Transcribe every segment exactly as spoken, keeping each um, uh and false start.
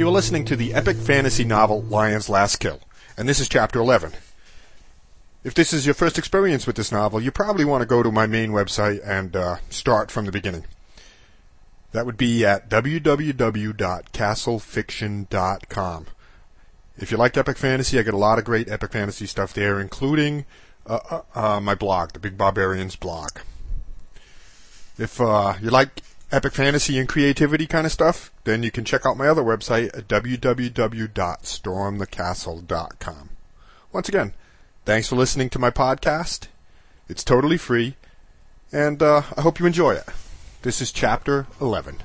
You are listening to the epic fantasy novel Lion's Last Kill, and this is Chapter eleven. If this is your first experience with this novel, you probably want to go to my main website and uh, start from the beginning. That would be at w w w dot castle fiction dot com. If you like epic fantasy, I get a lot of great epic fantasy stuff there, including uh, uh, uh, my blog, the Big Barbarians blog. If uh, you like epic fantasy and creativity kind of stuff, then you can check out my other website at w w w dot storm the castle dot com. Once again, thanks for listening to my podcast. It's totally free, and uh, I hope you enjoy it. This is Chapter eleven.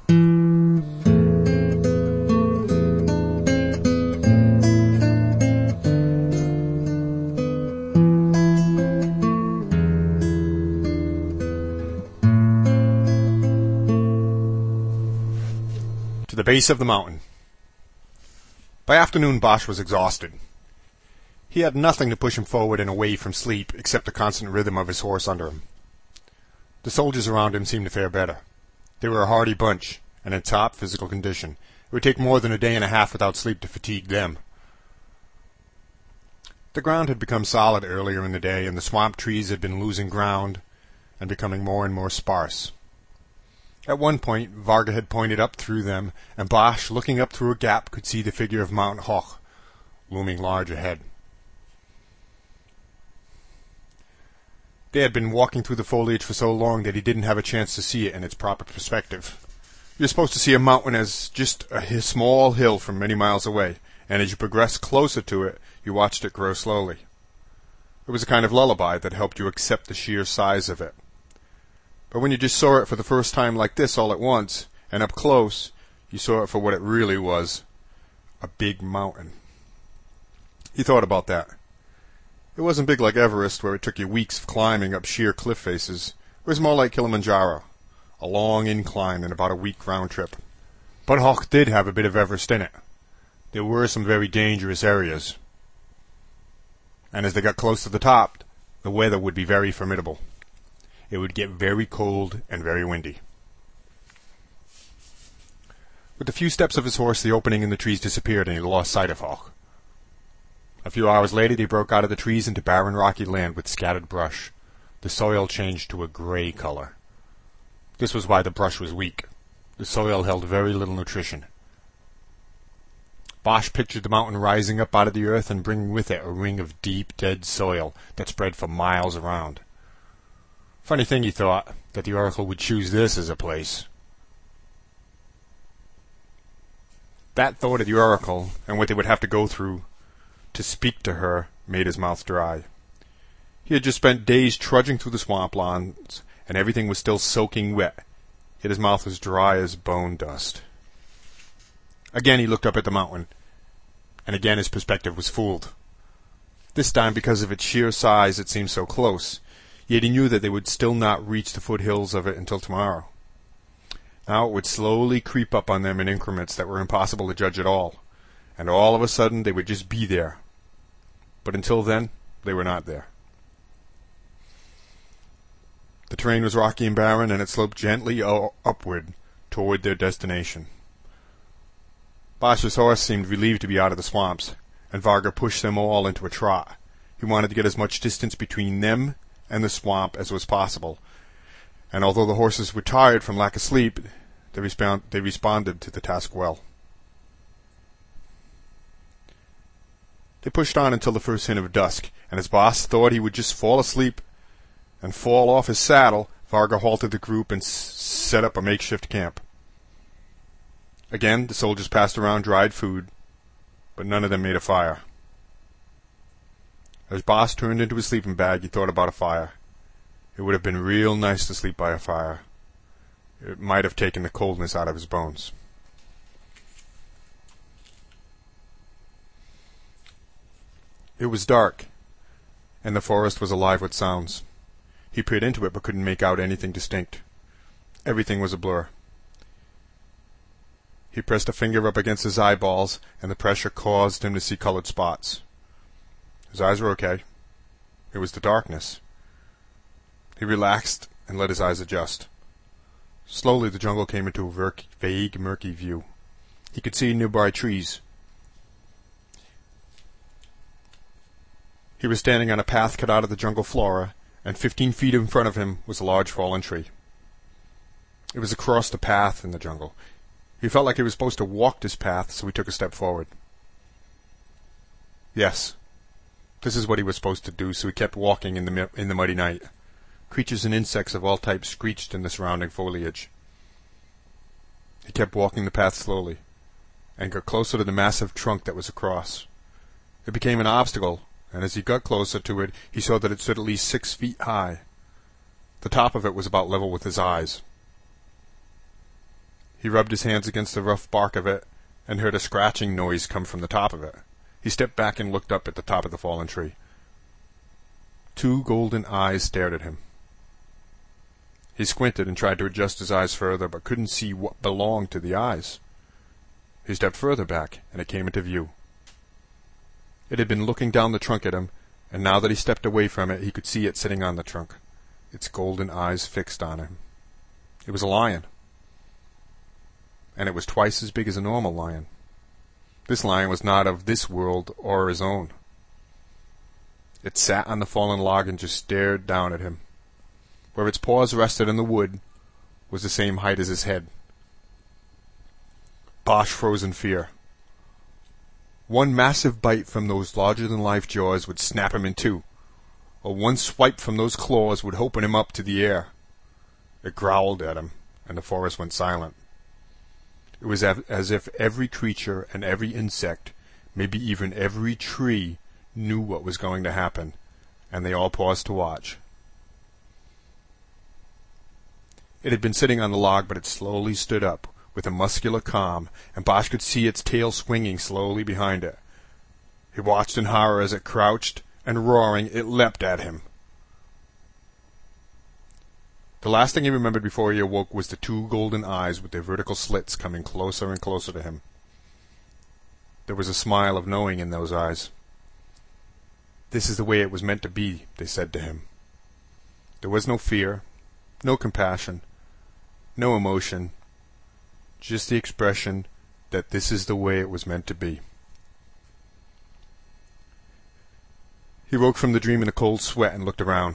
To the base of the mountain. By afternoon, Bosch was exhausted. He had nothing to push him forward and away from sleep except the constant rhythm of his horse under him. The soldiers around him seemed to fare better. They were a hardy bunch, and in top physical condition. It would take more than a day and a half without sleep to fatigue them. The ground had become solid earlier in the day, and the swamp trees had been losing ground and becoming more and more sparse. At one point, Varga had pointed up through them, and Bosch, looking up through a gap, could see the figure of Mount Hoch, looming large ahead. They had been walking through the foliage for so long that he didn't have a chance to see it in its proper perspective. You're supposed to see a mountain as just a small hill from many miles away, and as you progressed closer to it, you watched it grow slowly. It was a kind of lullaby that helped you accept the sheer size of it. But when you just saw it for the first time like this all at once, and up close, you saw it for what it really was, a big mountain. He thought about that. It wasn't big like Everest, where it took you weeks of climbing up sheer cliff faces. It was more like Kilimanjaro, a long incline and about a week round trip. But Hoch did have a bit of Everest in it. There were some very dangerous areas. And as they got close to the top, the weather would be very formidable. It would get very cold and very windy. With a few steps of his horse, the opening in the trees disappeared, and he lost sight of Hoch. A few hours later, they broke out of the trees into barren rocky land with scattered brush. The soil changed to a gray color. This was why the brush was weak. The soil held very little nutrition. Bosch pictured the mountain rising up out of the earth and bringing with it a ring of deep, dead soil that spread for miles around. Funny thing, he thought, that the Oracle would choose this as a place. That thought of the Oracle, and what they would have to go through to speak to her, made his mouth dry. He had just spent days trudging through the swamplands, and everything was still soaking wet, yet his mouth was dry as bone dust. Again he looked up at the mountain, and again his perspective was fooled. This time, because of its sheer size, it seemed so close, yet he knew that they would still not reach the foothills of it until tomorrow. Now it would slowly creep up on them in increments that were impossible to judge at all, and all of a sudden they would just be there. But until then, they were not there. The terrain was rocky and barren, and it sloped gently upward toward their destination. Bosch's horse seemed relieved to be out of the swamps, and Varga pushed them all into a trot. He wanted to get as much distance between them and the swamp as was possible, and although the horses were tired from lack of sleep, they, respond- they responded to the task well. They pushed on until the first hint of dusk, and as Bosch thought he would just fall asleep and fall off his saddle, Varga halted the group and s- set up a makeshift camp. Again, the soldiers passed around dried food, but none of them made a fire. As Bosch turned into his sleeping bag, he thought about a fire. It would have been real nice to sleep by a fire. It might have taken the coldness out of his bones. It was dark, and the forest was alive with sounds. He peered into it but couldn't make out anything distinct. Everything was a blur. He pressed a finger up against his eyeballs, and the pressure caused him to see colored spots. His eyes were okay. It was the darkness. He relaxed and let his eyes adjust. Slowly the jungle came into a vague, murky view. He could see nearby trees. He was standing on a path cut out of the jungle flora, and fifteen feet in front of him was a large fallen tree. It was across the path in the jungle. He felt like he was supposed to walk this path, so he took a step forward. Yes, this is what he was supposed to do, so he kept walking in the in the muddy night. Creatures and insects of all types screeched in the surrounding foliage. He kept walking the path slowly, and got closer to the massive trunk that was across. It became an obstacle, and as he got closer to it, he saw that it stood at least six feet high. The top of it was about level with his eyes. He rubbed his hands against the rough bark of it, and heard a scratching noise come from the top of it. He stepped back and looked up at the top of the fallen tree. Two golden eyes stared at him. He squinted and tried to adjust his eyes further, but couldn't see what belonged to the eyes. He stepped further back, and it came into view. It had been looking down the trunk at him, and now that he stepped away from it, he could see it sitting on the trunk, its golden eyes fixed on him. It was a lion, and it was twice as big as a normal lion. This lion was not of this world or his own. It sat on the fallen log and just stared down at him. Where its paws rested in the wood was the same height as his head. Bosch froze in fear. One massive bite from those larger-than-life jaws would snap him in two, or one swipe from those claws would open him up to the air. It growled at him, and the forest went silent. It was as if every creature and every insect, maybe even every tree, knew what was going to happen, and they all paused to watch. It had been sitting on the log, but it slowly stood up, with a muscular calm, and Bosch could see its tail swinging slowly behind it. He watched in horror as it crouched, and roaring, it leapt at him. The last thing he remembered before he awoke was the two golden eyes with their vertical slits coming closer and closer to him. There was a smile of knowing in those eyes. This is the way it was meant to be, they said to him. There was no fear, no compassion, no emotion, just the expression that this is the way it was meant to be. He woke from the dream in a cold sweat and looked around.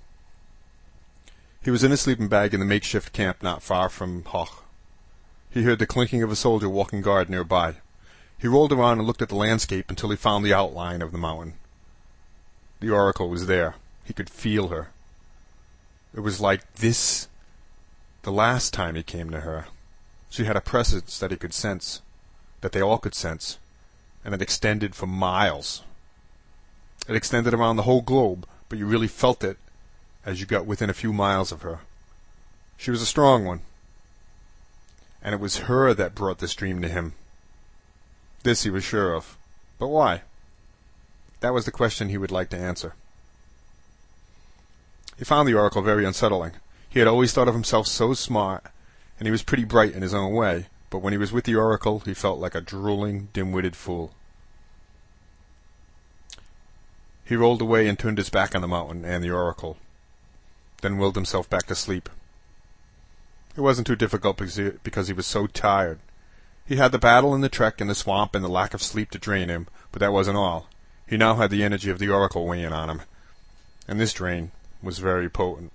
He was in a sleeping bag in the makeshift camp not far from Hoch. He heard the clinking of a soldier walking guard nearby. He rolled around and looked at the landscape until he found the outline of the mountain. The Oracle was there. He could feel her. It was like this the last time he came to her. She had a presence that he could sense, that they all could sense, and it extended for miles. It extended around the whole globe, but you really felt it as you got within a few miles of her. She was a strong one, and it was her that brought this dream to him. This he was sure of. But why? That was the question he would like to answer. He found the Oracle very unsettling. He had always thought of himself so smart, and he was pretty bright in his own way, but when he was with the Oracle, he felt like a drooling, dim-witted fool. He rolled away and turned his back on the mountain and the Oracle, then willed himself back to sleep. It wasn't too difficult because he, because he was so tired. He had the battle and the trek and the swamp and the lack of sleep to drain him, but that wasn't all. He now had the energy of the Oracle weighing on him, and this drain was very potent.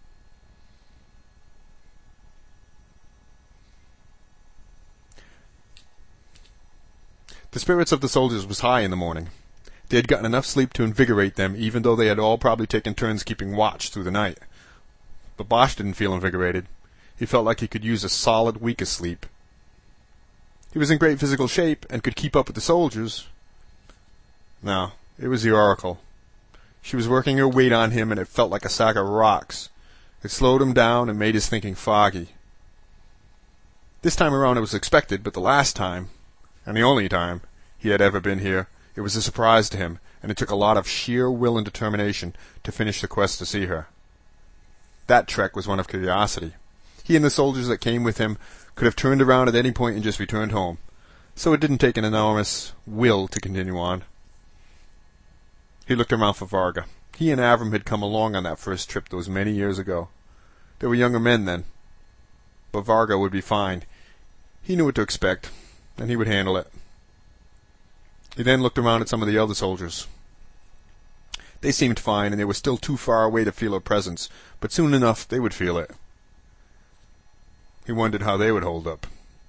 The spirits of the soldiers was high in the morning. They had gotten enough sleep to invigorate them, even though they had all probably taken turns keeping watch through the night. But Bosch didn't feel invigorated. He felt like he could use a solid week of sleep. He was in great physical shape and could keep up with the soldiers. No, it was the Oracle. She was working her weight on him, and it felt like a sack of rocks. It slowed him down and made his thinking foggy. This time around it was expected, but the last time, and the only time, he had ever been here, it was a surprise to him, and it took a lot of sheer will and determination to finish the quest to see her. That trek was one of curiosity. He and the soldiers that came with him could have turned around at any point and just returned home, so it didn't take an enormous will to continue on. He looked around for Varga. He and Avram had come along on that first trip those many years ago. They were younger men then, but Varga would be fine. He knew what to expect, and he would handle it. He then looked around at some of the other soldiers. They seemed fine, and they were still too far away to feel her presence, but soon enough they would feel it. He wondered how they would hold up.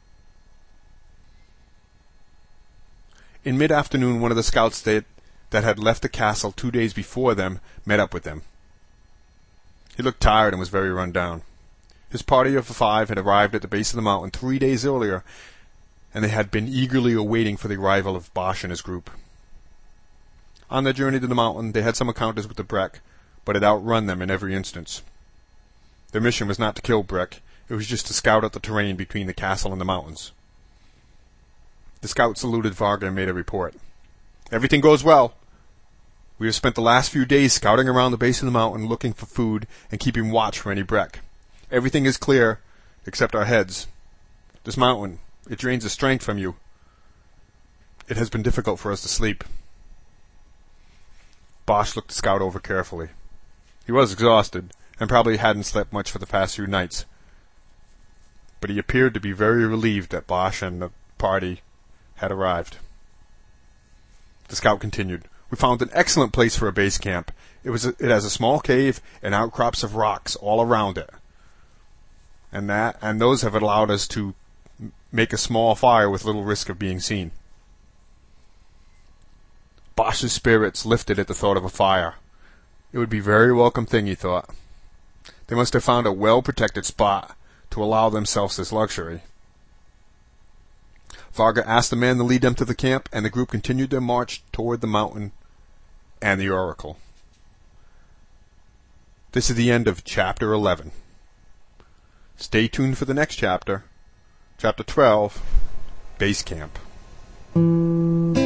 In mid-afternoon, one of the scouts that, that had left the castle two days before them met up with them. He looked tired and was very run down. His party of five had arrived at the base of the mountain three days earlier, and they had been eagerly awaiting for the arrival of Bosch and his group. On their journey to the mountain, they had some encounters with the Breck, but had outrun them in every instance. Their mission was not to kill Breck, it was just to scout out the terrain between the castle and the mountains. The scout saluted Varga and made a report. "Everything goes well. We have spent the last few days scouting around the base of the mountain looking for food and keeping watch for any Breck. Everything is clear, except our heads. This mountain, it drains the strength from you. It has been difficult for us to sleep." Bosch looked the scout over carefully. He was exhausted, and probably hadn't slept much for the past few nights. But he appeared to be very relieved that Bosch and the party had arrived. The scout continued. "We found an excellent place for a base camp. It was a, it has a small cave and outcrops of rocks all around it. And that and those have allowed us to make a small fire with little risk of being seen." Bosch's spirits lifted at the thought of a fire. It would be a very welcome thing, he thought. They must have found a well-protected spot to allow themselves this luxury. Varga asked the man to lead them to the camp, and the group continued their march toward the mountain and the oracle. This is the end of chapter eleven. Stay tuned for the next chapter, chapter twelve, Base Camp.